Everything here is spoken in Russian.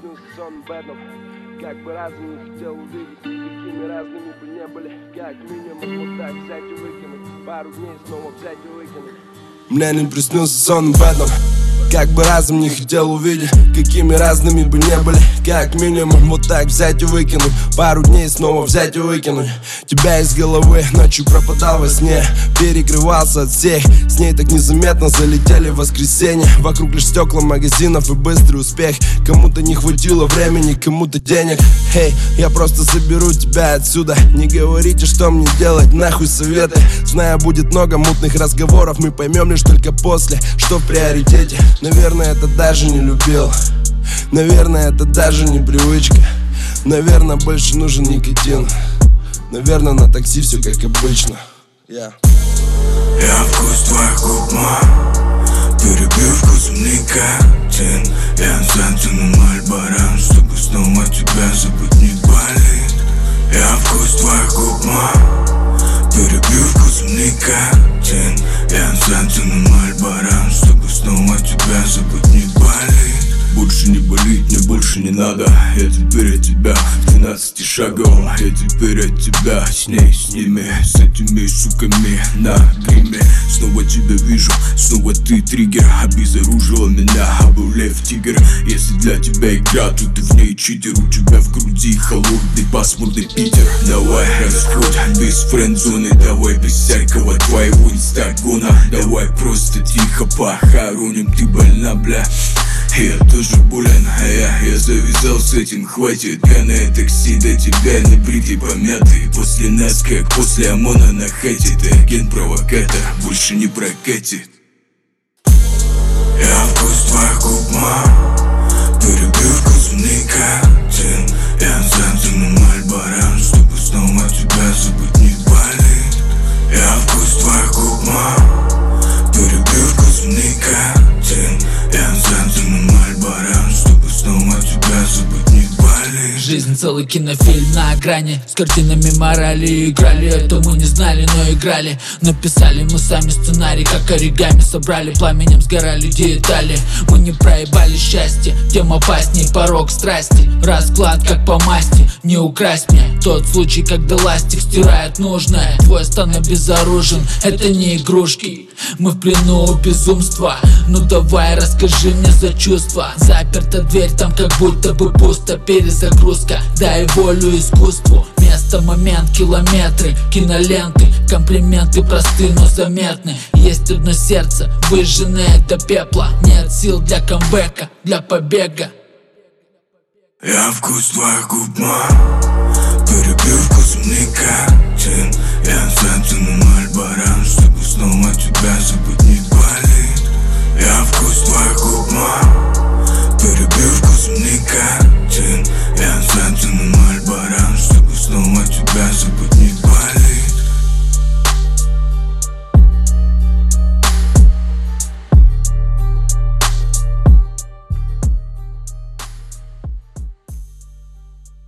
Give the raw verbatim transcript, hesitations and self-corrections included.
приснился сон Бэтмен. Как бы разум не хотел увидеть, какими разными бы не были. Как минимум вот так взять и выкинуть, пару дней снова взять и выкинуть. Мне не приснился сон Бэтмен. Как бы разум не хотел увидеть, какими разными бы не были. Как минимум вот так взять и выкинуть, пару дней снова взять и выкинуть. Тебя из головы ночью пропадал во сне, перекрывался от всех. С ней так незаметно залетели в воскресенье. Вокруг лишь стекла магазинов и быстрый успех. Кому-то не хватило времени, кому-то денег. Эй, я просто заберу тебя отсюда. Не говорите, что мне делать, нахуй советы. Зная, будет много мутных разговоров, мы поймем лишь только после, что в приоритете. Наверное, это даже не любил. Наверное, это даже не привычка. Наверное, больше нужен никотин. Наверное, на такси все как обычно. yeah. Я вкус твоих губ, ма, перебью вкус никотин. Я затяну альбаран, чтобы снова тебя забыть не болит. Я вкус твоих губ, ма, перебью вкус никотин. Я затяну альбаран, чтобы снова тебя забыть не болит. Больше не болит, мне больше не надо. Я теперь от тебя в двенадцати шагом. Я теперь от тебя с ней, с ними, с этими суками на гриме. Снова тебя вижу, снова ты триггер. Обезоружила меня, обулев тигр. Если для тебя игра, то ты в ней читер. У тебя в груди холодный пасмурный Питер. Давай расход без френдзоны, давай без всякого твоего инстагона. Давай просто тихо похороним, ты больна, бля. Я тоже болен, а я, я завязал с этим, хватит. Гоняй такси до тебя, небритый, помятый. После нас, как после ОМОНа на хате. Ты агент-провокатор, больше не прокатит. Я вкус твоих губ, ма, перебью вкус никотин. Я затяну альбаран, чтобы снова тебя забыть не болит. Я вкус твоих губ, ма, перебью вкус никотин. Я затяну альбаран, чтобы снова тебя забыть не болит. Жизнь целый кинофильм на грани, с картинами морали играли. Это мы не знали, но играли. Написали мы сами сценарий, как оригами собрали. Пламенем сгорали детали. Мы не проебали счастье, тем опасней порог страсти. Расклад как по масти, не украсть мне. Тот случай, когда ластик стирает нужное. Твой стан обезоружен, это не игрушки. Мы в плену у безумства. Ну давай расскажи мне за чувства. Заперта дверь, там как будто бы пусто. Перезагрузка, дай волю искусству. Место, момент, километры, киноленты. Комплименты просты, но заметны. Есть одно сердце, выжженное до пепла. Нет сил для камбэка, для побега. Я вкус твоих губ, ма, перебью вкус никотин. Я затяну альбаран, чтобы снова тебя забыть не болит.